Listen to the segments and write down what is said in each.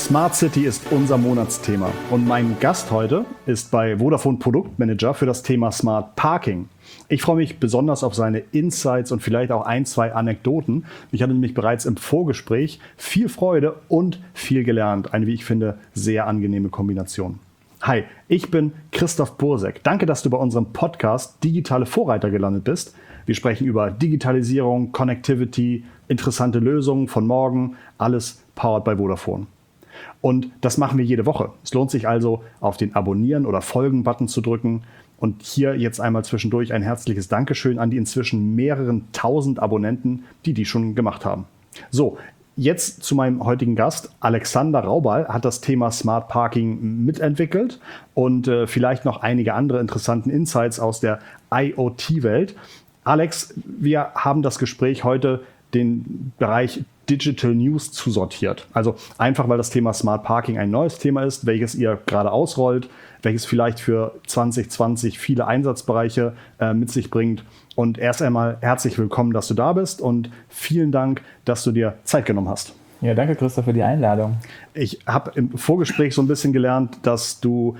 Smart City ist unser Monatsthema und mein Gast heute ist bei Vodafone Produktmanager für das Thema Smart Parking. Ich freue mich besonders auf seine Insights und vielleicht auch ein, zwei Anekdoten. Ich hatte nämlich bereits im Vorgespräch viel Freude und viel gelernt. Eine, wie ich finde, sehr angenehme Kombination. Hi, ich bin Christoph Bursek. Danke, dass du bei unserem Podcast Digitale Vorreiter gelandet bist. Wir sprechen über Digitalisierung, Connectivity, interessante Lösungen von morgen, alles powered by Vodafone. Und das machen wir jede Woche. Es lohnt sich also, auf den Abonnieren- oder Folgen-Button zu drücken. Und hier jetzt einmal zwischendurch ein herzliches Dankeschön an die inzwischen mehreren tausend Abonnenten, die schon gemacht haben. So, jetzt zu meinem heutigen Gast. Alexander Raubal hat das Thema Smart Parking mitentwickelt und vielleicht noch einige andere interessanten Insights aus der IoT-Welt. Alex, wir haben das Gespräch heute den Bereich Digital News zusortiert. Also einfach, weil das Thema Smart Parking ein neues Thema ist, welches ihr gerade ausrollt, welches vielleicht für 2020 viele Einsatzbereiche mit sich bringt. Und erst einmal herzlich willkommen, dass du da bist und vielen Dank, dass du dir Zeit genommen hast. Ja, danke Christoph für die Einladung. Ich habe im Vorgespräch so ein bisschen gelernt, dass du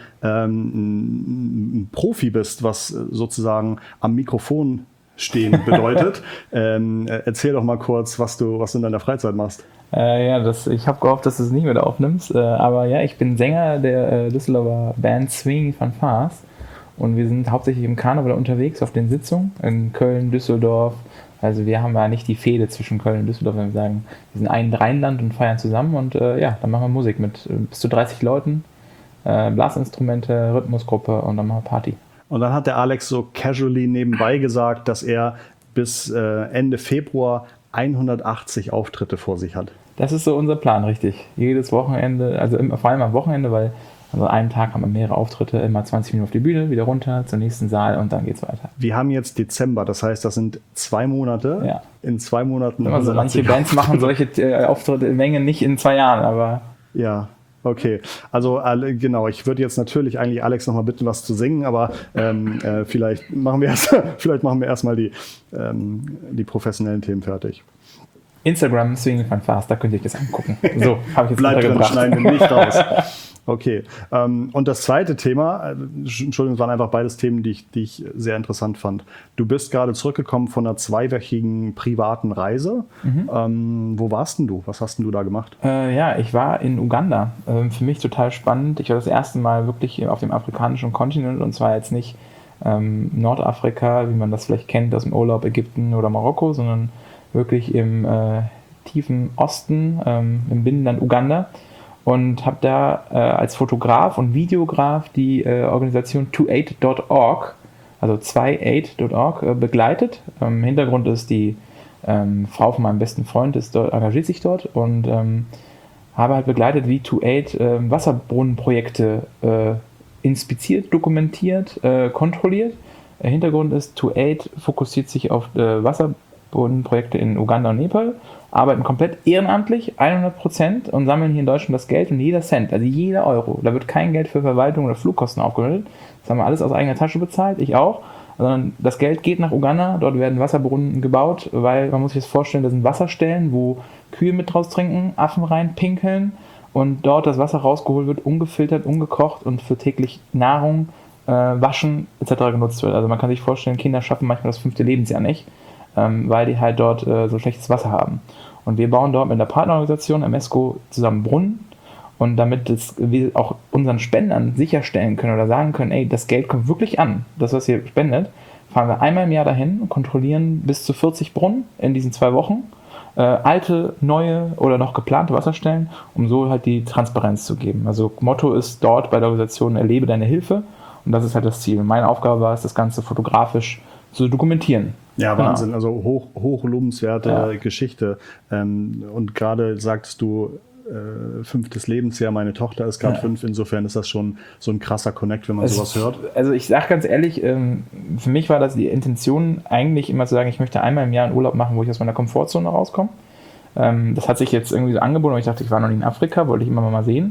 ein Profi bist, was sozusagen am Mikrofon stehen bedeutet. Erzähl doch mal kurz, was du in deiner Freizeit machst. Ich habe gehofft, dass du es nicht mehr aufnimmst. Aber ja, ich bin Sänger der Düsseldorfer Band Swinging Fanfares. Und wir sind hauptsächlich im Karneval unterwegs auf den Sitzungen in Köln, Düsseldorf. Also wir haben ja nicht die Fehde zwischen Köln und Düsseldorf, wenn wir sagen, wir sind ein Rheinland und feiern zusammen. Und dann machen wir Musik mit bis zu 30 Leuten, Blasinstrumente, Rhythmusgruppe und dann machen wir Party. Und dann hat der Alex so casually nebenbei gesagt, dass er bis Ende Februar 180 Auftritte vor sich hat. Das ist so unser Plan, richtig. Jedes Wochenende, also vor allem am Wochenende, weil an einem Tag haben wir mehrere Auftritte, immer 20 Minuten auf die Bühne, wieder runter zum nächsten Saal und dann geht's weiter. Wir haben jetzt Dezember, das heißt, das sind 2 Monate. Ja. In 2 Monaten. Also manche Bands machen solche Auftritte in Mengen nicht in 2 Jahren, aber... Ja. Okay, also genau, ich würde jetzt natürlich eigentlich Alex nochmal bitten, was zu singen, aber vielleicht machen wir erstmal die professionellen Themen fertig. Instagram, Swinging Fanfares, da könnt ihr euch das angucken. So, habe ich jetzt Bleibt drin, schneiden wir nicht raus. Okay, und das zweite Thema, Entschuldigung, es waren einfach beides Themen, die ich sehr interessant fand. Du bist gerade zurückgekommen von einer 2-wöchigen privaten Reise. Wo warst denn du? Was hast denn du da gemacht? Ich war in Uganda. Für mich total spannend. Ich war das erste Mal wirklich auf dem afrikanischen Kontinent und zwar jetzt nicht Nordafrika, wie man das vielleicht kennt aus dem Urlaub, Ägypten oder Marokko, sondern wirklich im tiefen Osten, im Binnenland Uganda. Und habe da als Fotograf und Videograf die Organisation 28.org, also 28.org, begleitet. Hintergrund ist die Frau von meinem besten Freund, engagiert sich dort und habe halt begleitet, wie 28 Wasserbrunnenprojekte inspiziert, dokumentiert, kontrolliert. Hintergrund ist, 28 fokussiert sich auf Wasserbrunnenprojekte in Uganda und Nepal, arbeiten komplett ehrenamtlich, 100% und sammeln hier in Deutschland das Geld und jeder Cent, also jeder Euro, da wird kein Geld für Verwaltung oder Flugkosten aufgewendet, das haben wir alles aus eigener Tasche bezahlt, ich auch, sondern das Geld geht nach Uganda, dort werden Wasserbrunnen gebaut, weil man muss sich das vorstellen, das sind Wasserstellen, wo Kühe mit draus trinken, Affen rein pinkeln und dort das Wasser rausgeholt wird, ungefiltert, ungekocht und für täglich Nahrung, Waschen etc. genutzt wird. Also man kann sich vorstellen, Kinder schaffen manchmal das 5. Lebensjahr nicht, weil die halt dort so schlechtes Wasser haben. Und wir bauen dort mit der Partnerorganisation Amesco zusammen Brunnen und damit wir auch unseren Spendern sicherstellen können oder sagen können, ey, das Geld kommt wirklich an, das, was ihr spendet, fahren wir einmal im Jahr dahin und kontrollieren bis zu 40 Brunnen in diesen 2 Wochen, alte, neue oder noch geplante Wasserstellen, um so halt die Transparenz zu geben. Also Motto ist dort bei der Organisation erlebe deine Hilfe und das ist halt das Ziel. Und meine Aufgabe war es, das Ganze fotografisch zu dokumentieren. Ja, Wahnsinn, also hochlobenswerte Geschichte. Und gerade sagtest du, 5. Lebensjahr, meine Tochter ist gerade 5, insofern ist das schon so ein krasser Connect, wenn man sowas hört. Also ich sage ganz ehrlich, für mich war das die Intention eigentlich immer zu sagen, ich möchte einmal im Jahr einen Urlaub machen, wo ich aus meiner Komfortzone rauskomme. Das hat sich jetzt irgendwie so angeboten, und ich dachte, ich war noch nie in Afrika, wollte ich immer mal sehen.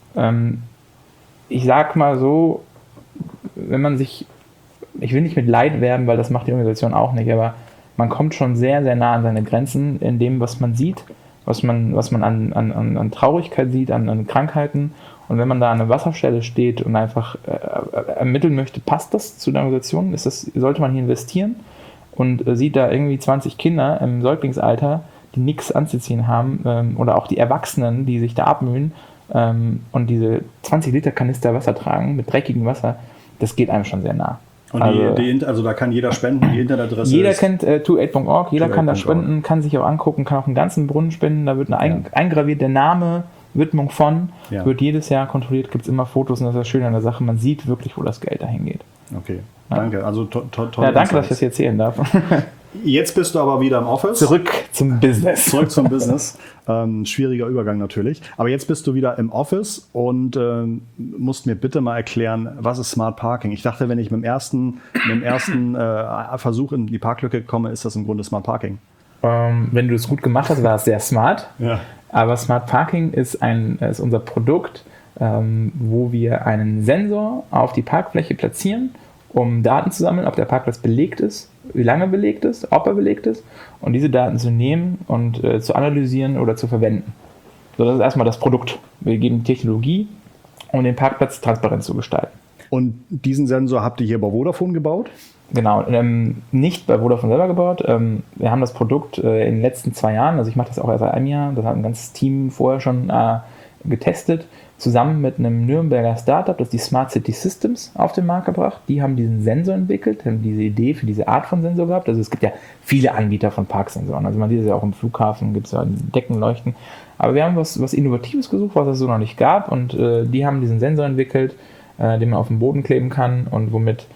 Ich sag mal so, wenn man sich, ich will nicht mit Leid werben, weil das macht die Organisation auch nicht, aber man kommt schon sehr, sehr nah an seine Grenzen in dem, was man sieht, was man an Traurigkeit sieht, an Krankheiten. Und wenn man da an einer Wasserstelle steht und einfach ermitteln möchte, passt das zu der Organisation, sollte man hier investieren und sieht da irgendwie 20 Kinder im Säuglingsalter, die nichts anzuziehen haben, oder auch die Erwachsenen, die sich da abmühen und diese 20 Liter Kanister Wasser tragen mit dreckigem Wasser, das geht einem schon sehr nah. Und also da kann jeder spenden, die Internetadresse jeder kennt 28.org, jeder kann da spenden, kann sich auch angucken, kann auch einen ganzen Brunnen spenden, da wird eingraviert, der Name, Widmung von, wird jedes Jahr kontrolliert, gibt es immer Fotos und das ist das Schöne an der Sache, man sieht wirklich, wo das Geld dahin geht. Okay, danke. Also toll. Ja, danke, dass ich das hier erzählen darf. Jetzt bist du aber wieder im Office. Zurück zum Business. Schwieriger Übergang natürlich. Aber jetzt bist du wieder im Office und musst mir bitte mal erklären, was ist Smart Parking? Ich dachte, wenn ich mit dem ersten Versuch in die Parklücke komme, ist das im Grunde Smart Parking. Wenn du es gut gemacht hast, war es sehr smart. Ja. Aber Smart Parking ist unser Produkt, wo wir einen Sensor auf die Parkfläche platzieren, um Daten zu sammeln, ob der Parkplatz belegt ist, wie lange belegt ist, ob er belegt ist und diese Daten zu nehmen und zu analysieren oder zu verwenden. So, das ist erstmal das Produkt. Wir geben Technologie, um den Parkplatz transparent zu gestalten. Und diesen Sensor habt ihr hier bei Vodafone gebaut? Genau, nicht bei Vodafone selber gebaut. Wir haben das Produkt in den letzten 2 Jahren, also ich mache das auch erst seit einem Jahr, das hat ein ganzes Team vorher schon getestet, zusammen mit einem Nürnberger Startup, das die Smart City Systems auf den Markt gebracht. Die haben diesen Sensor entwickelt, haben diese Idee für diese Art von Sensor gehabt. Also es gibt ja viele Anbieter von Parksensoren. Also man sieht es ja auch im Flughafen, gibt es ja Deckenleuchten. Aber wir haben was Innovatives gesucht, was es so noch nicht gab. Und die haben diesen Sensor entwickelt, den man auf den Boden kleben kann und womit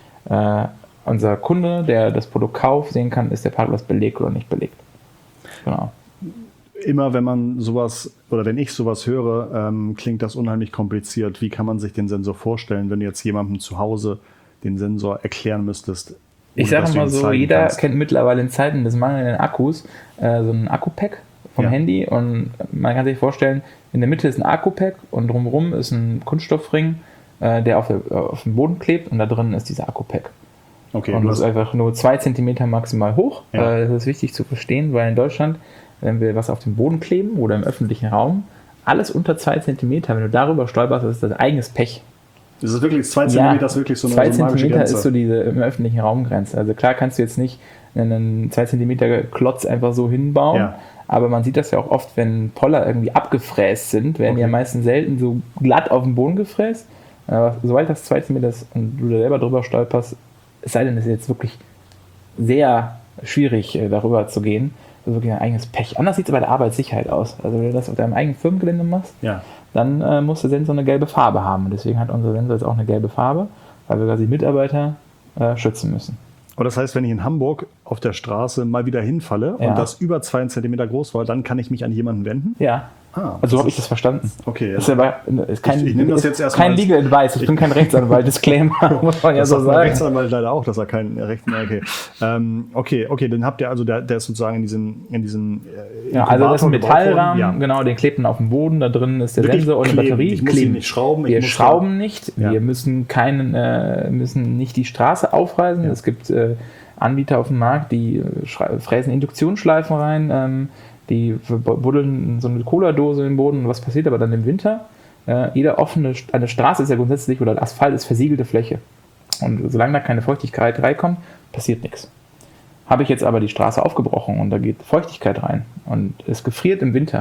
unser Kunde, der das Produkt kauft, sehen kann, ist der Parkplatz belegt oder nicht belegt. Genau. Immer wenn man sowas oder wenn ich sowas höre, klingt das unheimlich kompliziert. Wie kann man sich den Sensor vorstellen, wenn du jetzt jemandem zu Hause den Sensor erklären müsstest? Ich sage mal so, jeder kennt mittlerweile in Zeiten des mangelnden Akkus so ein Akku-Pack vom Handy und man kann sich vorstellen, in der Mitte ist ein Akku-Pack und drumherum ist ein Kunststoffring, der auf dem Boden klebt und da drin ist dieser Akku-Pack. Okay, und das ist einfach nur 2 Zentimeter maximal hoch. Ja. Das ist wichtig zu verstehen, weil in Deutschland, wenn wir was auf dem Boden kleben oder im öffentlichen Raum, alles unter 2 Zentimeter, wenn du darüber stolperst, das ist dein eigenes Pech. Das ist wirklich 2 Zentimeter, ist wirklich so eine 2 so magische Zentimeter Grenze. ist so diese im öffentlichen Raum Grenze. Also klar kannst du jetzt nicht einen 2 Zentimeter Klotz einfach so hinbauen, aber man sieht das ja auch oft, wenn Poller irgendwie abgefräst sind, werden die ja meistens selten so glatt auf den Boden gefräst. Aber sobald das 2 Zentimeter ist und du da selber drüber stolperst, es sei denn, es ist jetzt wirklich sehr schwierig, darüber zu gehen. Das ist wirklich ein eigenes Pech. Anders sieht es bei der Arbeitssicherheit aus. Also wenn du das auf deinem eigenen Firmengelände machst, dann muss der Sensor eine gelbe Farbe haben. Und deswegen hat unser Sensor jetzt auch eine gelbe Farbe, weil wir quasi Mitarbeiter schützen müssen. Und das heißt, wenn ich in Hamburg auf der Straße mal wieder hinfalle und das über 2 Zentimeter groß war, dann kann ich mich an jemanden wenden? Ja. Also so habe ich das verstanden. Okay. Das ist kein, ich nehme das jetzt erstmal kein Legal Advice, ich bin kein Rechtsanwalt, Disclaimer, muss man ja so sagen. Der Rechtsanwalt leider auch, dass er kein Rechtsanwalt okay, dann habt ihr also, der ist sozusagen in diesem also das ist ein Metallrahmen, genau, den klebt man auf dem Boden, da drin ist der Sensor und eine Batterie. Ich muss ihn nicht schrauben. Wir schrauben nicht, wir müssen nicht die Straße aufreißen. Es gibt Anbieter auf dem Markt, die fräsen Induktionsschleifen rein, die buddeln so eine Cola-Dose in den Boden. Und was passiert aber dann im Winter? Eine Straße ist ja grundsätzlich, oder Asphalt ist versiegelte Fläche. Und solange da keine Feuchtigkeit reinkommt, passiert nichts. Habe ich jetzt aber die Straße aufgebrochen und da geht Feuchtigkeit rein und es gefriert im Winter,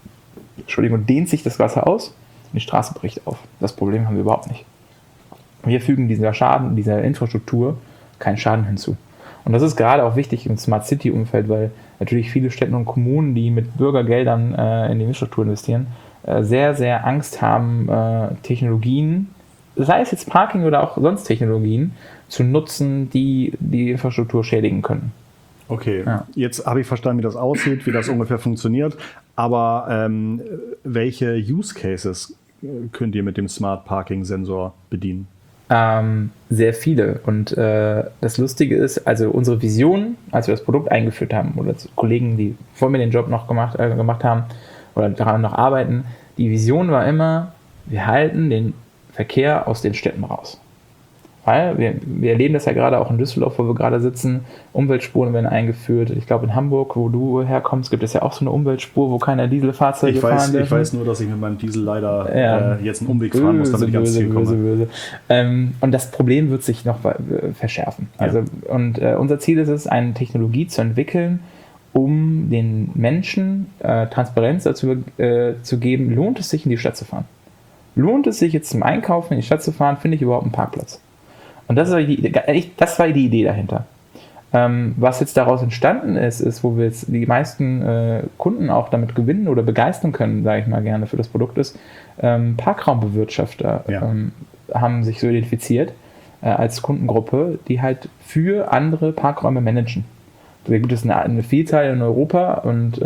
dehnt sich das Wasser aus und die Straße bricht auf. Das Problem haben wir überhaupt nicht. Wir fügen dieser Infrastruktur keinen Schaden hinzu. Und das ist gerade auch wichtig im Smart City Umfeld, weil natürlich viele Städte und Kommunen, die mit Bürgergeldern in die Infrastruktur investieren, sehr, sehr Angst haben, Technologien, sei es jetzt Parking oder auch sonst Technologien, zu nutzen, die die Infrastruktur schädigen können. Okay, Jetzt habe ich verstanden, wie das aussieht, wie das ungefähr funktioniert, aber welche Use Cases könnt ihr mit dem Smart Parking Sensor bedienen? Sehr viele. Und das Lustige ist, also unsere Vision, als wir das Produkt eingeführt haben, oder Kollegen, die vor mir den Job noch gemacht haben oder daran noch arbeiten, die Vision war immer, wir halten den Verkehr aus den Städten raus. Weil wir erleben das ja gerade auch in Düsseldorf, wo wir gerade sitzen. Umweltspuren werden eingeführt. Ich glaube, in Hamburg, wo du herkommst, gibt es ja auch so eine Umweltspur, wo keine Dieselfahrzeuge fahren dürfen. Ich weiß nur, dass ich mit meinem Diesel leider jetzt einen Umweg fahren muss, damit ich ans Ziel komme. Böse. Und das Problem wird sich noch verschärfen. Ja. Also, und unser Ziel ist es, eine Technologie zu entwickeln, um den Menschen Transparenz dazu zu geben, lohnt es sich, in die Stadt zu fahren? Lohnt es sich jetzt zum Einkaufen in die Stadt zu fahren, finde ich überhaupt einen Parkplatz? Und das war die Idee dahinter. Was jetzt daraus entstanden ist, wo wir jetzt die meisten Kunden auch damit gewinnen oder begeistern können, sage ich mal gerne, für das Produkt ist, Parkraumbewirtschafter haben sich so identifiziert als Kundengruppe, die halt für andere Parkräume managen. Da gibt es eine Vielzahl in Europa und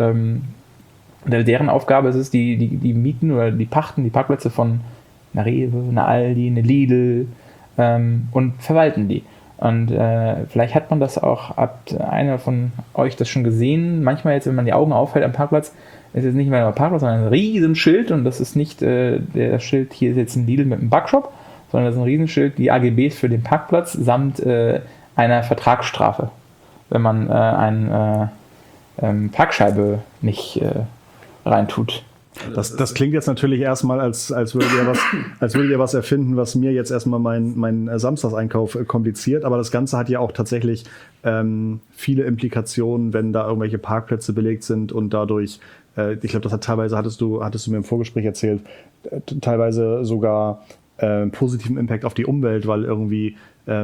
deren Aufgabe ist es, die mieten oder die pachten die Parkplätze von einer Rewe, einer Aldi, einer Lidl und verwalten die. Und vielleicht hat man das auch, habt einer von euch das schon gesehen, manchmal jetzt, wenn man die Augen aufhält am Parkplatz, ist es nicht mehr ein Parkplatz, sondern ein Riesenschild und das ist nicht der Schild, hier ist jetzt ein Lidl mit einem Backshop, sondern das ist ein Riesenschild, die AGBs für den Parkplatz samt einer Vertragsstrafe, wenn man eine Parkscheibe nicht reintut. Das klingt jetzt natürlich erstmal, als würdet ihr was erfinden, was mir jetzt erstmal mein Samstagseinkauf kompliziert. Aber das Ganze hat ja auch tatsächlich viele Implikationen, wenn da irgendwelche Parkplätze belegt sind und dadurch, ich glaube, das hat teilweise, hattest du mir im Vorgespräch erzählt, teilweise sogar positiven Impact auf die Umwelt, weil irgendwie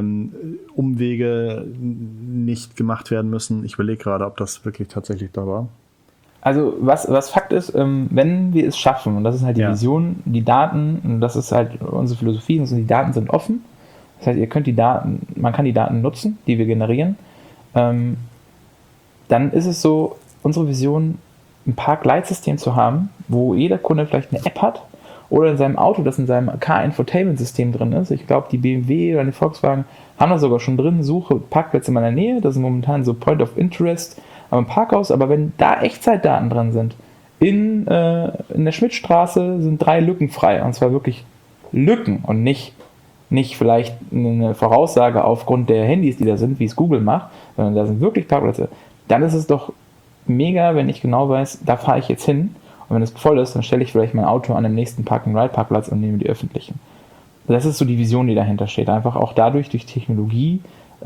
Umwege nicht gemacht werden müssen. Ich überlege gerade, ob das wirklich tatsächlich da war. Also was Fakt ist, wenn wir es schaffen, und das ist halt die Vision, die Daten, und das ist halt unsere Philosophie, die Daten sind offen. Das heißt, man kann die Daten nutzen, die wir generieren. Dann ist es so, unsere Vision, ein Parkleitsystem zu haben, wo jeder Kunde vielleicht eine App hat oder in seinem Auto, das in seinem Car-Infotainment-System drin ist. Ich glaube, die BMW oder die Volkswagen haben das sogar schon drin. Suche Parkplätze in meiner Nähe. Das ist momentan so Point of Interest am Parkhaus. Aber wenn da Echtzeitdaten drin sind, in der Schmidtstraße sind 3 Lücken frei. Und zwar wirklich Lücken und nicht vielleicht eine Voraussage aufgrund der Handys, die da sind, wie es Google macht, sondern da sind wirklich Parkplätze. Dann ist es doch mega, wenn ich genau weiß, da fahre ich jetzt hin. Und wenn es voll ist, dann stelle ich vielleicht mein Auto an den nächsten Park-and-Ride-Parkplatz und nehme die öffentlichen. Das ist so die Vision, die dahinter steht. Einfach auch dadurch, durch Technologie,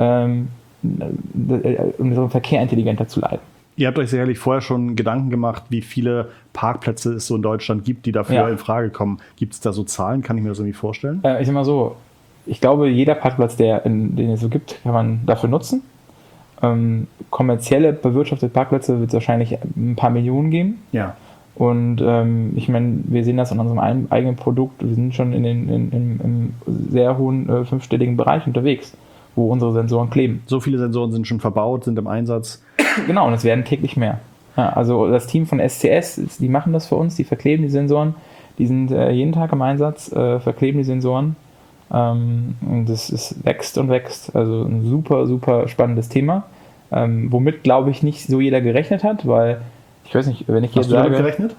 unseren Verkehr intelligenter zu leiten. Ihr habt euch sicherlich vorher schon Gedanken gemacht, wie viele Parkplätze es so in Deutschland gibt, die dafür in Frage kommen. Gibt es da so Zahlen? Kann ich mir das irgendwie vorstellen? Ich sag mal so, ich glaube, jeder Parkplatz, den es so gibt, kann man dafür nutzen. Kommerzielle bewirtschaftete Parkplätze wird es wahrscheinlich ein paar Millionen geben. Ja. Und ich meine, wir sehen das in unserem eigenen Produkt. Wir sind schon im sehr hohen 5-stelligen Bereich unterwegs, wo unsere Sensoren kleben. So viele Sensoren sind schon verbaut, sind im Einsatz. Genau, und es werden täglich mehr. Ja, also das Team von SCS, die machen das für uns, die verkleben die Sensoren. Die sind jeden Tag im Einsatz, verkleben die Sensoren. Und das wächst und wächst. Also ein super, super spannendes Thema. Womit, glaube ich, nicht so jeder gerechnet hat, weil ich weiß nicht, wenn ich jetzt sage... Hast du damit gerechnet?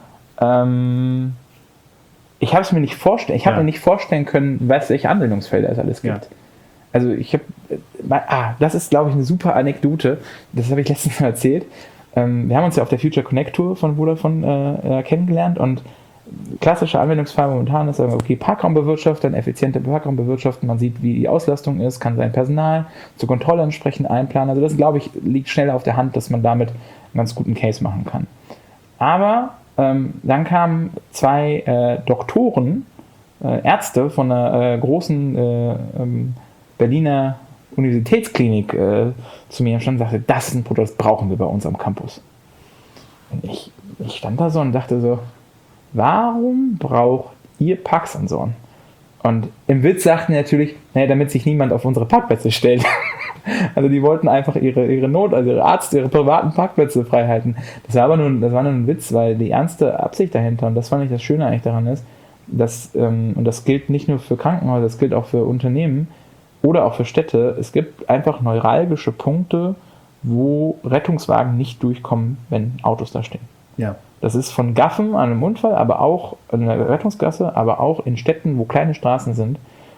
Ich habe es mir nicht vorstellen. Ich habe mir nicht vorstellen können, welche Anwendungsfelder es alles gibt. Ja. Also ich habe... das ist, glaube ich, eine super Anekdote. Das habe ich letztens mal erzählt. Wir haben uns ja auf der Future Connect Tour von Vodafone kennengelernt und klassischer Anwendungsfall momentan ist, okay, Parkraumbewirtschaften, effiziente Parkraumbewirtschaften, man sieht, wie die Auslastung ist, kann sein Personal zur Kontrolle entsprechend einplanen. Also das, glaube ich, liegt schnell auf der Hand, dass man damit einen ganz guten Case machen kann. Aber dann kamen 2 Doktoren, Ärzte von einer großen Berliner Universitätsklinik zu mir und sagte, das ist ein Produkt, das brauchen wir bei uns am Campus. Und ich stand da so und dachte so, warum braucht ihr Parksensoren? Und im Witz sagten die natürlich, damit sich niemand auf unsere Parkplätze stellt. Also die wollten einfach ihre ihre privaten Parkplätze frei halten. Das war nur ein Witz, weil die ernste Absicht dahinter, und das fand ich das Schöne eigentlich daran ist, dass, und das gilt nicht nur für Krankenhäuser, das gilt auch für Unternehmen oder auch für Städte, es gibt einfach neuralgische Punkte, wo Rettungswagen nicht durchkommen, wenn Autos da stehen. Ja. Das ist von Gaffen an einem Unfall, aber auch in der Rettungsgasse, aber auch in Städten, wo kleine Straßen sind.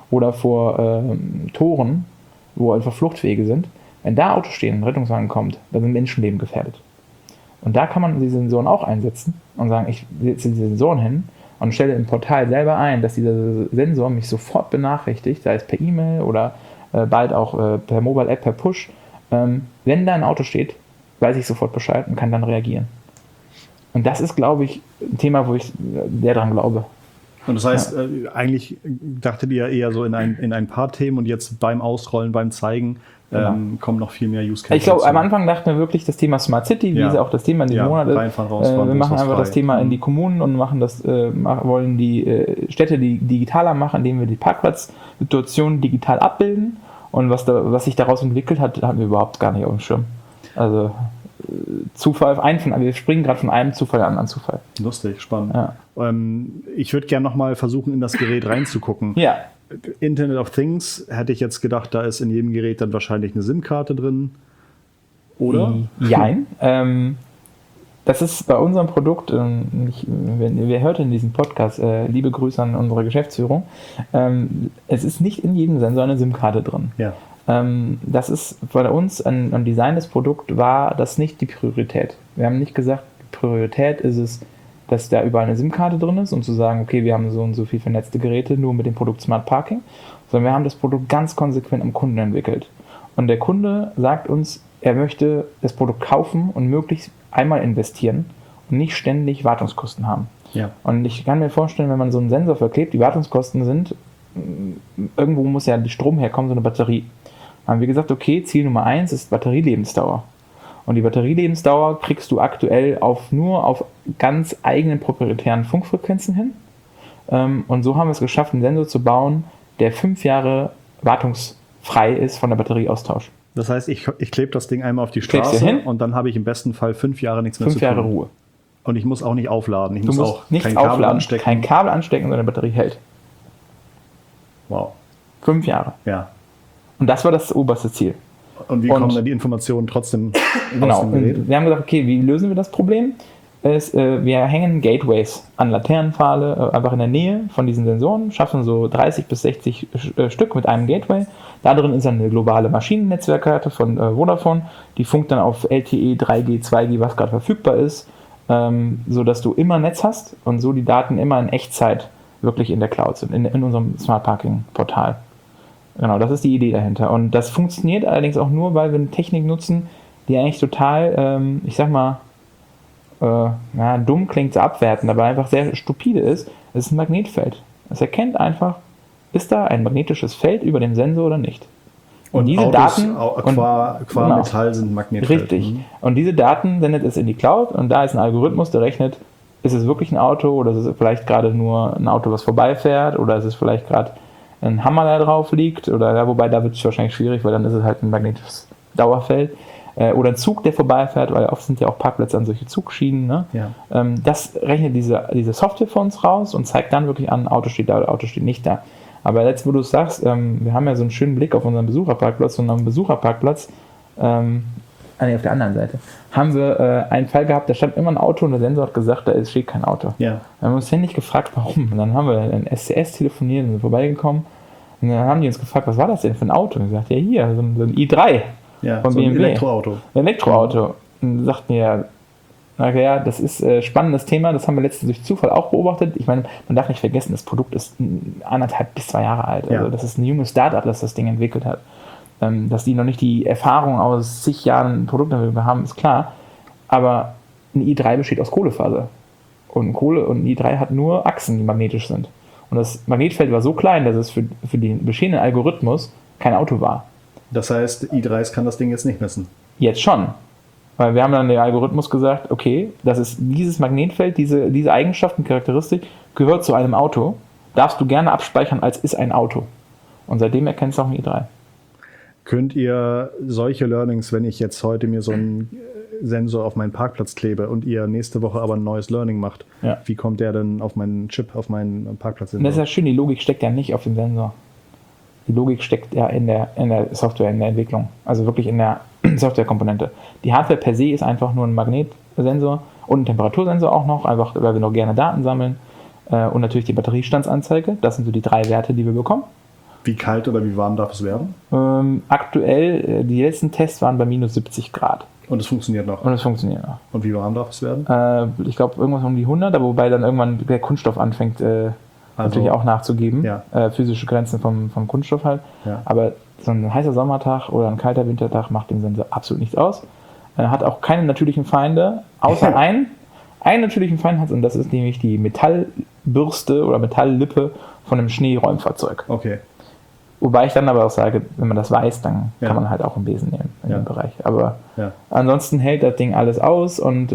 oder vor Toren, wo einfach Fluchtwege sind. Wenn da Autos stehen, ein Rettungswagen kommt, dann sind Menschenleben gefährdet. Und da kann man die Sensoren auch einsetzen und sagen, ich setze die Sensoren hin und stelle im Portal selber ein, dass dieser Sensor mich sofort benachrichtigt, sei es per E-Mail oder bald auch per Mobile App, per Push. Wenn da ein Auto steht, weiß ich sofort Bescheid und kann dann reagieren. Und das ist, glaube ich, ein Thema, wo ich sehr dran glaube. Und das heißt, eigentlich dachtet ihr eher so in ein paar Themen und jetzt beim Ausrollen, beim Zeigen kommen noch viel mehr Use Cases. Ich glaube, am Anfang dachten wir wirklich, das Thema Smart City, wie es auch das Thema in diesem Monat ist. Wir machen einfach das Thema in die Kommunen und machen das, wollen die Städte digitaler machen, indem wir die Parkplatzsituation digital abbilden. Und was sich daraus entwickelt hat, haben wir überhaupt gar nicht auf dem Schirm. Also Zufall, wir springen gerade von einem Zufall an anderen Zufall. Lustig, spannend. Ja. Ich würde gerne nochmal versuchen, in das Gerät reinzugucken. Ja. Internet of Things, hätte ich jetzt gedacht, da ist in jedem Gerät dann wahrscheinlich eine SIM-Karte drin. Oder? Jein. Das ist bei unserem Produkt, wer hört in diesem Podcast, liebe Grüße an unsere Geschäftsführung, es ist nicht in jedem Sensor eine SIM-Karte drin. Ja. Das ist bei uns ein Design des Produkts war das nicht die Priorität. Wir haben nicht gesagt, die Priorität ist es, dass da überall eine SIM-Karte drin ist und zu sagen, okay, wir haben so und so viel vernetzte Geräte nur mit dem Produkt Smart Parking, sondern wir haben das Produkt ganz konsequent am Kunden entwickelt. Und der Kunde sagt uns, er möchte das Produkt kaufen und möglichst einmal investieren und nicht ständig Wartungskosten haben. Ja. Und ich kann mir vorstellen, wenn man so einen Sensor verklebt, die Wartungskosten sind, irgendwo muss ja der Strom herkommen, so eine Batterie. Da haben wir gesagt, okay, Ziel Nummer 1 ist Batterielebensdauer. Und die Batterielebensdauer kriegst du aktuell nur auf ganz eigenen proprietären Funkfrequenzen hin. Und so haben wir es geschafft, einen Sensor zu bauen, der 5 Jahre wartungsfrei ist von der Batterieaustausch. Das heißt, ich klebe das Ding einmal auf die Straße und dann habe ich im besten Fall 5 Jahre nichts mehr zu tun. 5 Jahre Ruhe. Und ich muss auch nicht aufladen. Du musst kein Kabel anstecken. Kein Kabel anstecken, sondern die Batterie hält. Wow. 5 Jahre. Ja. Und das war das oberste Ziel. Und wie kommen dann die Informationen trotzdem genau. Und wir haben gesagt, okay, wie lösen wir das Problem? Wir hängen Gateways an Laternenpfahle, einfach in der Nähe von diesen Sensoren, schaffen so 30 bis 60 Stück mit einem Gateway. Da drin ist dann eine globale Maschinennetzwerkkarte von Vodafone, die funkt dann auf LTE, 3G, 2G, was gerade verfügbar ist, sodass du immer Netz hast und so die Daten immer in Echtzeit wirklich in der Cloud sind, in unserem Smart Parking Portal. Genau, das ist die Idee dahinter. Und das funktioniert allerdings auch nur, weil wir eine Technik nutzen, die eigentlich total, ich sag mal, dumm klingt, so abwertend, aber einfach sehr stupide ist. Es ist ein Magnetfeld. Es erkennt einfach, ist da ein magnetisches Feld über dem Sensor oder nicht. Und diese Autos, Daten qua Metall sind Magnetfeld. Richtig. Und diese Daten sendet es in die Cloud und da ist ein Algorithmus, der rechnet, ist es wirklich ein Auto oder ist es vielleicht gerade nur ein Auto, was vorbeifährt oder ist es vielleicht gerade ein Hammer, der drauf liegt, oder wobei da wird es wahrscheinlich schwierig, weil dann ist es halt ein magnetisches Dauerfeld. Oder ein Zug, der vorbeifährt, weil oft sind ja auch Parkplätze an solche Zugschienen. Ne? Ja. Das rechnet diese Software für uns raus und zeigt dann wirklich an, Auto steht da oder Auto steht nicht da. Aber jetzt, wo du es sagst, wir haben ja so einen schönen Blick auf unseren Besucherparkplatz und am Besucherparkplatz, auf der anderen Seite, haben wir einen Fall gehabt, da stand immer ein Auto und der Sensor hat gesagt, da steht kein Auto. Ja. Wir haben uns ständig gefragt, warum. Und dann haben wir ein SCS telefoniert und sind vorbeigekommen. Und dann haben die uns gefragt, was war das denn für ein Auto? Und gesagt, ja hier, so ein i3 von so BMW. Ein Elektroauto. Ein Elektroauto. Und dann sagt mir, ja, das ist ein spannendes Thema, das haben wir letztens durch Zufall auch beobachtet. Ich meine, man darf nicht vergessen, das Produkt ist 1,5 bis 2 Jahre alt. Also das ist ein junges Startup, das das Ding entwickelt hat. Dass die noch nicht die Erfahrung aus zig Jahren Produktentwicklung haben, ist klar. Aber ein i3 besteht aus Kohlefaser. Und ein i3 hat nur Achsen, die magnetisch sind. Und das Magnetfeld war so klein, dass es für den bestehenden Algorithmus kein Auto war. Das heißt, i3s kann das Ding jetzt nicht messen? Jetzt schon. Weil wir haben dann dem Algorithmus gesagt, okay, das ist dieses Magnetfeld, diese Eigenschaften, Charakteristik, gehört zu einem Auto, darfst du gerne abspeichern als ist ein Auto. Und seitdem erkennt es auch ein i3. Könnt ihr solche Learnings, wenn ich jetzt heute mir so einen Sensor auf meinen Parkplatz klebe und ihr nächste Woche aber ein neues Learning macht, wie kommt der denn auf meinen Chip, auf meinen Parkplatz? Das ist ja schön, die Logik steckt ja nicht auf dem Sensor. Die Logik steckt ja in der Software, in der Entwicklung, also wirklich in der Softwarekomponente. Die Hardware per se ist einfach nur ein Magnetsensor und ein Temperatursensor auch noch, einfach weil wir noch gerne Daten sammeln und natürlich die Batteriestandsanzeige. Das sind so die 3 Werte, die wir bekommen. Wie kalt oder wie warm darf es werden? Aktuell, die letzten Tests waren bei minus 70 Grad. Und es funktioniert noch? Und es funktioniert noch. Und wie warm darf es werden? Ich glaube, irgendwas um die 100, aber wobei dann irgendwann der Kunststoff anfängt, natürlich auch nachzugeben. Ja. Physische Grenzen vom Kunststoff halt. Ja. Aber so ein heißer Sommertag oder ein kalter Wintertag macht dem Sensor absolut nichts aus. Er hat auch keine natürlichen Feinde, außer einen natürlichen Feind hat, und das ist nämlich die Metallbürste oder Metalllippe von einem Schneeräumfahrzeug. Okay. Wobei ich dann aber auch sage, wenn man das weiß, dann kann man halt auch einen Besen nehmen in dem Bereich. Aber ansonsten hält das Ding alles aus und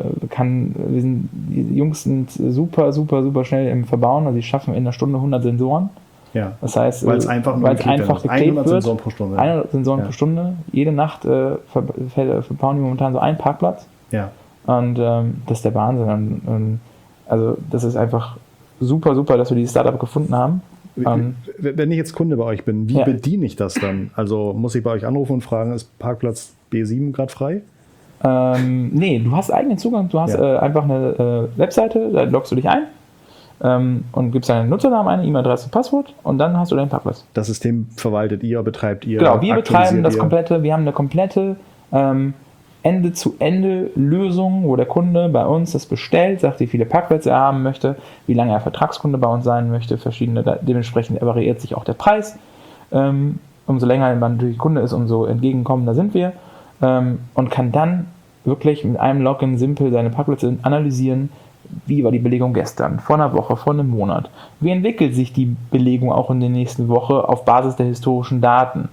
die Jungs sind super, super, super schnell im Verbauen. Also die schaffen in einer Stunde 100 Sensoren. Ja. Das heißt, weil es einfach geklebt wird. 100 Sensoren pro Stunde. 100 Sensoren pro Stunde. Jede Nacht verbauen die momentan so einen Parkplatz. Ja. Und das ist der Wahnsinn. Und also das ist einfach super, super, dass wir dieses Startup gefunden haben. Wenn ich jetzt Kunde bei euch bin, wie bediene ich das dann? Also muss ich bei euch anrufen und fragen, ist Parkplatz B7 gerade frei? Nee, du hast eigenen Zugang. Du hast einfach eine Webseite, da loggst du dich ein und gibst deinen Nutzernamen ein, E-Mail-Adresse, Passwort und dann hast du deinen Parkplatz. Das System verwaltet ihr, betreibt ihr? Genau, wir betreiben das komplette, wir haben eine komplette Ende-zu-Ende-Lösung, wo der Kunde bei uns das bestellt, sagt, wie viele Parkplätze er haben möchte, wie lange er Vertragskunde bei uns sein möchte, dementsprechend variiert sich auch der Preis. Umso länger man natürlich Kunde ist, umso entgegenkommender sind wir und kann dann wirklich mit einem Login simpel seine Parkplätze analysieren. Wie war die Belegung gestern, vor einer Woche, vor einem Monat? Wie entwickelt sich die Belegung auch in der nächsten Woche auf Basis der historischen Daten?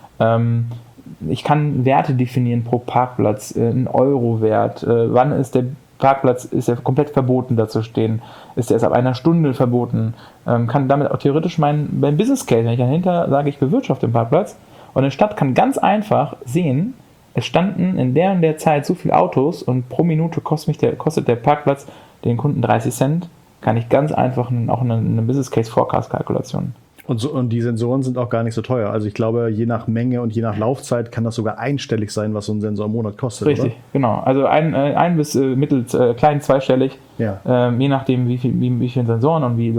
Ich kann Werte definieren pro Parkplatz, einen Euro-Wert. Wann ist der Parkplatz, ist er komplett verboten, da zu stehen? Ist er erst ab einer Stunde verboten? Kann damit auch theoretisch mein Business Case, wenn ich dahinter sage, ich bewirtschafte den Parkplatz, und eine Stadt kann ganz einfach sehen, es standen in der und der Zeit so viele Autos und pro Minute kostet der Parkplatz den Kunden 30 Cent, kann ich ganz einfach auch eine Business Case Forecast Kalkulation. Und die Sensoren sind auch gar nicht so teuer. Also ich glaube, je nach Menge und je nach Laufzeit kann das sogar einstellig sein, was so ein Sensor im Monat kostet. Richtig, oder? Genau. Also ein bis mittels klein zweistellig, je nachdem wie viele Sensoren und wie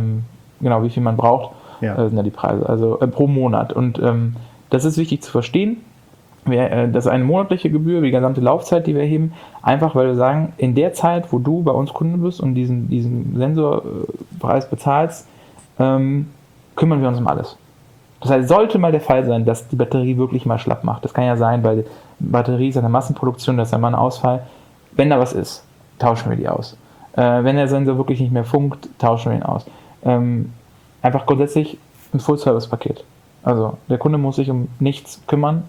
viel man braucht, sind ja die Preise. Also pro Monat. Und das ist wichtig zu verstehen. Das ist eine monatliche Gebühr, die gesamte Laufzeit, die wir erheben, einfach weil wir sagen, in der Zeit, wo du bei uns Kunde bist und diesen Sensorpreis bezahlst, kümmern wir uns um alles. Das heißt, sollte mal der Fall sein, dass die Batterie wirklich mal schlapp macht. Das kann ja sein, weil die Batterie ist eine Massenproduktion, das ist ja mal ein Ausfall. Wenn da was ist, tauschen wir die aus. Wenn der Sensor wirklich nicht mehr funkt, tauschen wir ihn aus. Einfach grundsätzlich ein Full-Service-Paket. Also der Kunde muss sich um nichts kümmern,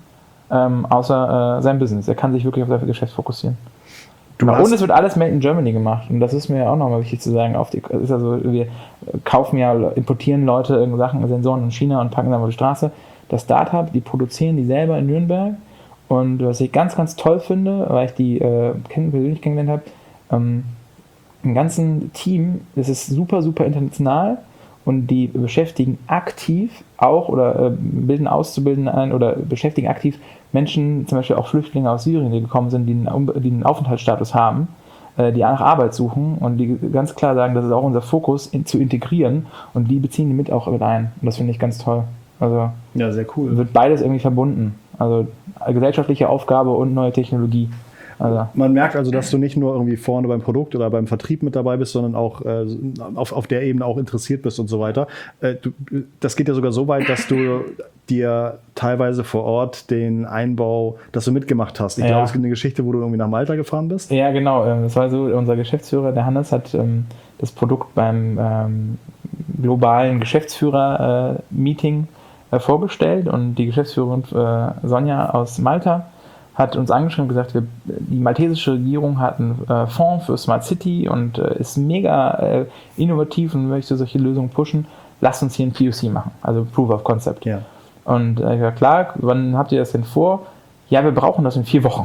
außer sein Business. Er kann sich wirklich auf sein Geschäft fokussieren. Und es wird alles made in Germany gemacht. Und das ist mir auch nochmal wichtig zu sagen. Wir importieren Leute Sachen, Sensoren in China und packen dann auf die Straße. Das Startup, die produzieren die selber in Nürnberg. Und was ich ganz, ganz toll finde, weil ich die persönlich kennengelernt habe, im ganzen Team, das ist super, super international. Und die beschäftigen aktiv auch oder bilden Auszubildende ein oder beschäftigen aktiv Menschen, zum Beispiel auch Flüchtlinge aus Syrien, die gekommen sind, die einen Aufenthaltsstatus haben, die nach Arbeit suchen und die ganz klar sagen, das ist auch unser Fokus, zu integrieren, und die beziehen die mit ein. Und das finde ich ganz toll. Also ja, sehr cool. Wird beides irgendwie verbunden. Also gesellschaftliche Aufgabe und neue Technologie. Also. Man merkt also, dass du nicht nur irgendwie vorne beim Produkt oder beim Vertrieb mit dabei bist, sondern auch auf der Ebene auch interessiert bist und so weiter. Das geht ja sogar so weit, dass du dir teilweise vor Ort den Einbau, dass du mitgemacht hast. Ich glaube, es gibt eine Geschichte, wo du irgendwie nach Malta gefahren bist. Ja, genau. Das war so, unser Geschäftsführer, der Hannes, hat das Produkt beim globalen Geschäftsführer-Meeting vorgestellt, und die Geschäftsführerin Sonja aus Malta hat uns angeschrieben und gesagt, die maltesische Regierung hat einen Fonds für Smart City und ist mega innovativ und möchte solche Lösungen pushen. Lasst uns hier ein POC machen, also Proof of Concept. Ja. Und ja klar, wann habt ihr das denn vor? Ja, wir brauchen das in 4 Wochen.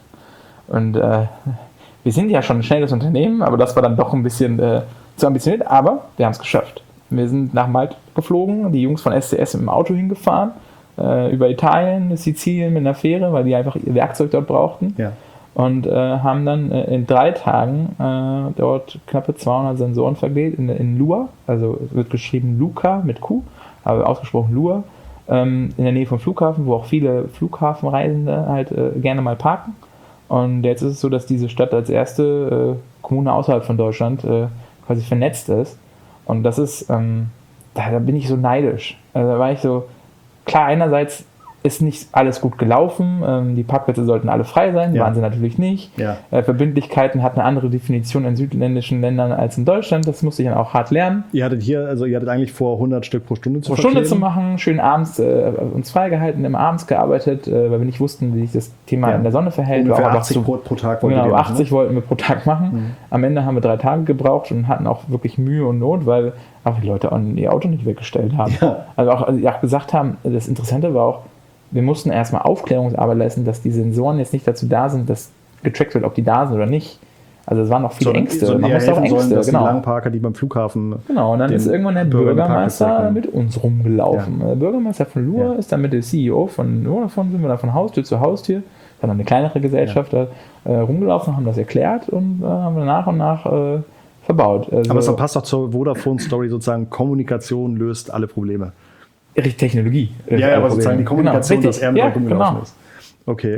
Und wir sind ja schon ein schnelles Unternehmen, aber das war dann doch ein bisschen zu ambitioniert, aber wir haben es geschafft. Wir sind nach Malta geflogen, die Jungs von SCS im Auto hingefahren, über Italien, Sizilien mit einer Fähre, weil die einfach ihr Werkzeug dort brauchten. Ja. und haben dann in 3 Tagen dort knappe 200 Sensoren verlegt in Lua, also wird geschrieben Luca mit Q, aber ausgesprochen Lua, in der Nähe vom Flughafen, wo auch viele Flughafenreisende halt gerne mal parken. Und jetzt ist es so, dass diese Stadt als erste Kommune außerhalb von Deutschland quasi vernetzt ist. Und das ist, da bin ich so neidisch. Also da war ich so, klar, einerseits ist nicht alles gut gelaufen, die Parkplätze sollten alle frei sein, waren sie natürlich nicht. Ja. Verbindlichkeiten hat eine andere Definition in südländischen Ländern als in Deutschland, das musste ich dann auch hart lernen. Ihr hattet eigentlich vor 100 Stück pro Stunde zu Pro Stunde zu machen, schön abends uns freigehalten, immer abends gearbeitet, weil wir nicht wussten, wie sich das Thema in der Sonne verhält. Ungefähr auch 80 pro Tag wollten genau, wir 80 wollten wir pro Tag machen. Am Ende haben wir 3 Tage gebraucht und hatten auch wirklich Mühe und Not, weil auch die Leute ihr Auto nicht weggestellt haben. Ja. Also auch gesagt haben, das Interessante war auch, wir mussten erstmal Aufklärungsarbeit leisten, dass die Sensoren jetzt nicht dazu da sind, dass getrackt wird, ob die da sind oder nicht. Also es waren noch viele Ängste. Man musste auch Ängste, genau. Die Langparker, die beim Flughafen... Genau, und dann ist irgendwann der Bürgermeister mit uns rumgelaufen. Ja. Der Bürgermeister von Lua ist dann mit dem CEO von Vodafone, sind wir dann von Haustür zu Haustür, dann eine kleinere Gesellschaft rumgelaufen, haben das erklärt und haben wir nach und nach verbaut. Also, aber es passt doch zur Vodafone-Story sozusagen, Kommunikation löst alle Probleme. Technologie. Ja, aber sozusagen die Kommunikation, dass er mit rumgelaufen ist. Okay.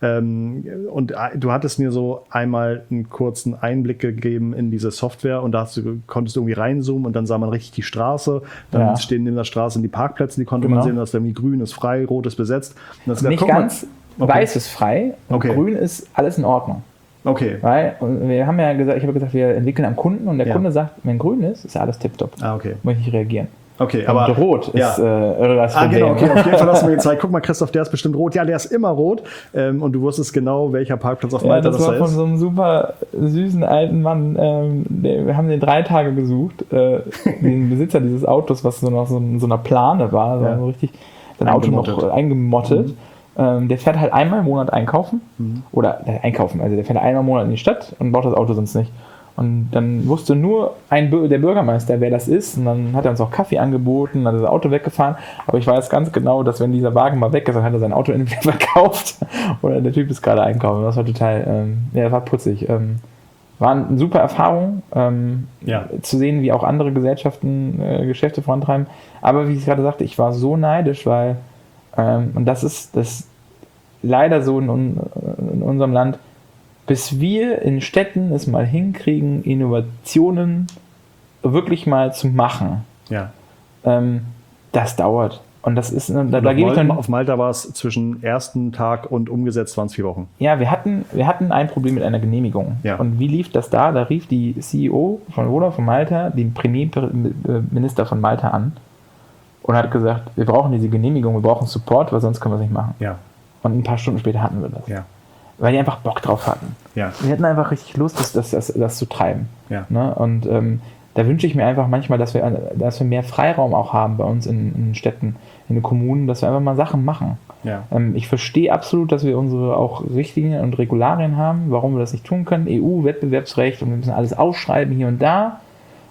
Und du hattest mir so einmal einen kurzen Einblick gegeben in diese Software und da konntest du irgendwie reinzoomen und dann sah man richtig die Straße. Dann stehen neben der Straße die Parkplätze, die konnte man sehen, dass irgendwie grün ist frei, rot ist besetzt. Und das nicht ganz, weiß ist frei und grün ist alles in Ordnung. Okay. Weil wir haben ja gesagt, ich habe gesagt, wir entwickeln am Kunden und der Kunde sagt, wenn grün ist alles tipptopp. Okay. Muss ich nicht reagieren. Okay, aber rot ist das Problem. Genau, okay. Auf jeden Fall hast du mir gezeigt, guck mal Christoph, der ist bestimmt rot. Ja, der ist immer rot. Und du wusstest genau, welcher Parkplatz auf Malta das war ist. Von so einem super süßen alten Mann. Wir haben den 3 Tage gesucht. Den Besitzer dieses Autos, was so noch so einer Plane war. So richtig sein Auto noch eingemottet. Der fährt halt einmal im Monat einkaufen. Oder einkaufen, also der fährt einmal im Monat in die Stadt und baut das Auto sonst nicht. Und dann wusste nur der Bürgermeister, wer das ist. Und dann hat er uns auch Kaffee angeboten, hat das Auto weggefahren. Aber ich weiß ganz genau, dass wenn dieser Wagen mal weg ist, dann hat er sein Auto entweder verkauft oder der Typ ist gerade einkaufen. Das war total, das war putzig. War eine super Erfahrung, zu sehen, wie auch andere Gesellschaften Geschäfte vorantreiben. Aber wie ich gerade sagte, ich war so neidisch, weil, und das ist das leider so in unserem Land, bis wir in Städten es mal hinkriegen, Innovationen wirklich mal zu machen. Ja. Das dauert. Und das ist, da gebe ich dann. Auf Malta war es zwischen ersten Tag und umgesetzt waren es 4 Wochen. Ja, wir hatten ein Problem mit einer Genehmigung. Ja. Und wie lief das da? Da rief die CEO von Vodafone Malta den Premierminister von Malta an und hat gesagt, wir brauchen diese Genehmigung, wir brauchen Support, weil sonst können wir es nicht machen. Ja. Und ein paar Stunden später hatten wir das. Ja. Weil die einfach Bock drauf hatten. Ja. Wir hatten einfach richtig Lust, das zu treiben. Ja. Ne? Und da wünsche ich mir einfach manchmal, dass wir mehr Freiraum auch haben bei uns in Städten, in den Kommunen, dass wir einfach mal Sachen machen. Ja. Ich verstehe absolut, dass wir unsere auch Richtlinien und Regularien haben, warum wir das nicht tun können. EU, Wettbewerbsrecht und wir müssen alles ausschreiben hier und da.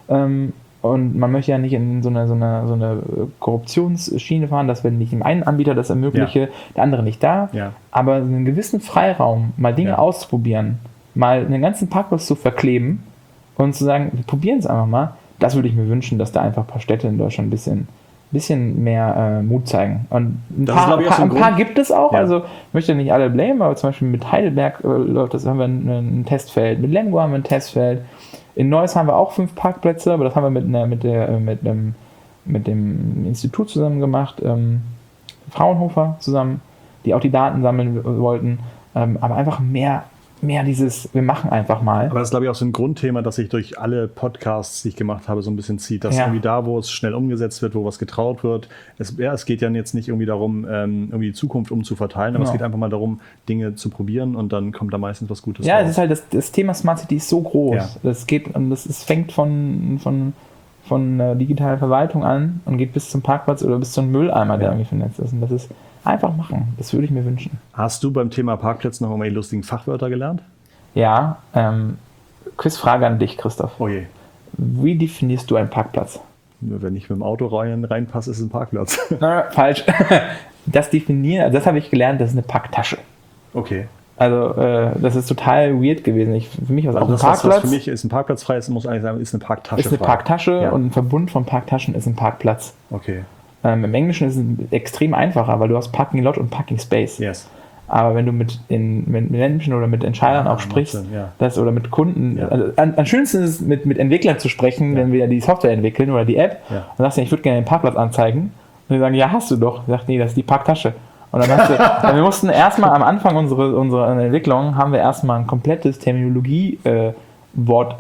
Und man möchte ja nicht in so eine Korruptionsschiene fahren, dass wenn nicht dem einen Anbieter das ermögliche, der andere nicht da. Ja. Aber einen gewissen Freiraum, mal Dinge auszuprobieren, mal einen ganzen Parkplatz zu verkleben und zu sagen, wir probieren es einfach mal, das würde ich mir wünschen, dass da einfach ein paar Städte in Deutschland ein bisschen mehr Mut zeigen. Und ein paar gibt es auch, also ich möchte nicht alle blamen, aber zum Beispiel mit Heidelberg läuft das, haben wir ein Testfeld, mit Lemgo haben wir ein Testfeld. In Neuss haben wir auch 5 Parkplätze, aber das haben wir mit dem Institut zusammen gemacht, Fraunhofer zusammen, die auch die Daten sammeln wollten, aber einfach mehr dieses, wir machen einfach mal. Aber das ist, glaube ich, auch so ein Grundthema, das sich durch alle Podcasts, die ich gemacht habe, so ein bisschen zieht, dass irgendwie da, wo es schnell umgesetzt wird, wo was getraut wird, es geht ja jetzt nicht irgendwie darum, irgendwie die Zukunft umzuverteilen, aber es geht einfach mal darum, Dinge zu probieren und dann kommt da meistens was Gutes raus. Es ist halt, das Thema Smart City ist so groß. Ja. Es fängt von digitaler Verwaltung an und geht bis zum Parkplatz oder bis zum Mülleimer, der irgendwie vernetzt ist. Und das ist einfach machen. Das würde ich mir wünschen. Hast du beim Thema Parkplätze noch irgendwelche lustigen Fachwörter gelernt? Ja. Quizfrage an dich, Christoph. Oh je. Wie definierst du einen Parkplatz? Wenn ich mit dem Auto reinpasse, ist es ein Parkplatz. Falsch. Das habe ich gelernt, das ist eine Packtasche. Okay. Also das ist total weird gewesen. Für mich war es auch ein das, Parkplatz. Was für mich ist ein Parkplatz frei ist, muss eigentlich sagen, ist eine Parktasche ist eine frei. Parktasche Ja. und ein Verbund von Parktaschen ist ein Parkplatz. Okay. Im Englischen ist es extrem einfacher, weil du hast Parking Lot und Parking Space. Yes. Aber wenn du mit Menschen oder mit Entscheidern auch sprichst, Sinn, ja. oder mit Kunden, Ja. also am schönsten ist es, mit Entwicklern zu sprechen, wenn wir die Software entwickeln oder die App, Ja. dann sagst du, ich würde gerne den Parkplatz anzeigen. Und die sagen, ja, hast du doch. Ich sag, nee, das ist die Parktasche. Und dann hast du, wir mussten erstmal am Anfang unserer Entwicklung, haben wir erstmal ein komplettes Terminologie-Wort,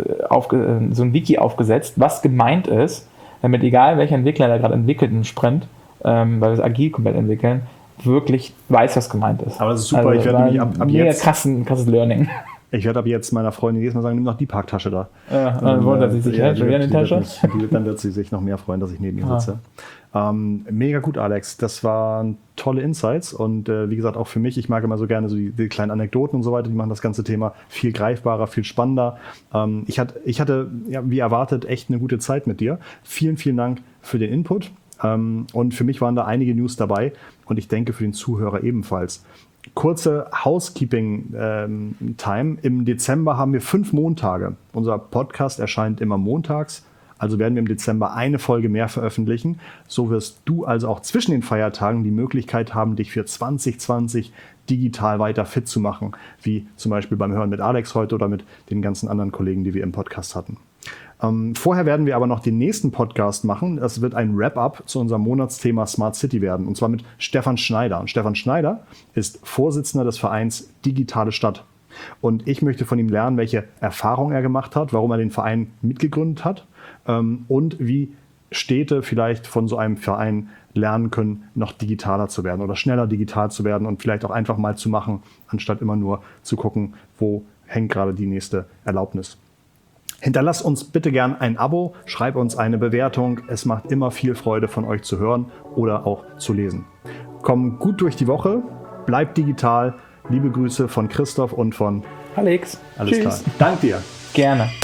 so ein Wiki aufgesetzt, was gemeint ist, damit egal welcher Entwickler da gerade entwickelt einen Sprint, weil wir es agil komplett entwickeln, wirklich weiß, was gemeint ist. Aber das ist super, ich werde nämlich ab jetzt... krasses Learning. Ich werde ab jetzt meiner Freundin jedes Mal sagen, nimm doch die Parktasche da. Dann wundert sie sich, schon wieder eine Tasche? Dann wird sie sich noch mehr freuen, dass ich neben ihr sitze. Mega gut, Alex. Das waren tolle Insights und wie gesagt, auch für mich, ich mag immer so gerne so die kleinen Anekdoten und so weiter, die machen das ganze Thema viel greifbarer, viel spannender. Ich hatte, ja, wie erwartet, echt eine gute Zeit mit dir. Vielen, vielen Dank für den Input. Und für mich waren da einige News dabei und ich denke für den Zuhörer ebenfalls. Kurze Housekeeping-Time. Im Dezember haben wir 5 Montage. Unser Podcast erscheint immer montags. Also werden wir im Dezember eine Folge mehr veröffentlichen. So wirst du also auch zwischen den Feiertagen die Möglichkeit haben, dich für 2020 digital weiter fit zu machen. Wie zum Beispiel beim Hören mit Alex heute oder mit den ganzen anderen Kollegen, die wir im Podcast hatten. Vorher werden wir aber noch den nächsten Podcast machen. Das wird ein Wrap-up zu unserem Monatsthema Smart City werden. Und zwar mit Stefan Schneider. Und Stefan Schneider ist Vorsitzender des Vereins Digitale Stadt. Und ich möchte von ihm lernen, welche Erfahrungen er gemacht hat, warum er den Verein mitgegründet hat und wie Städte vielleicht von so einem Verein lernen können, noch digitaler zu werden oder schneller digital zu werden und vielleicht auch einfach mal zu machen, anstatt immer nur zu gucken, wo hängt gerade die nächste Erlaubnis. Hinterlass uns bitte gern ein Abo, schreib uns eine Bewertung. Es macht immer viel Freude, von euch zu hören oder auch zu lesen. Komm gut durch die Woche, bleib digital. Liebe Grüße von Christoph und von Alex. Alles Tschüss. klar. Dank dir. Gerne.